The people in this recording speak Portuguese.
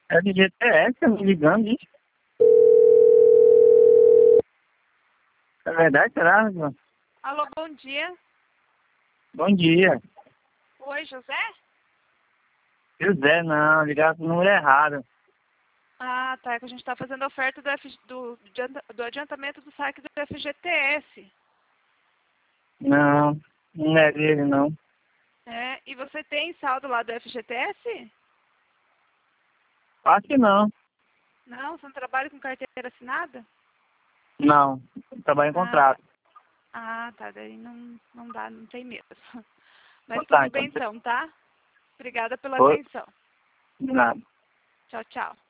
É de GTS, me ligando, isso. É verdade, será, Rosana? Alô, bom dia. Bom dia. Oi, José? José, não, ligaram pro número errado. Ah, tá. É que a gente está fazendo a oferta do adiantamento do saque do FGTS. Não, não é dele, não. É, e você tem saldo lá do FGTS? Acho que não. Não, você não trabalha com carteira assinada? Não, trabalho em Ah, tá. contrato. Ah, tá. Daí não dá, não tem mesmo. Mas Então tá, tudo então. bem então, tá? Obrigada pela Foi. atenção. De nada. Tchau, tchau.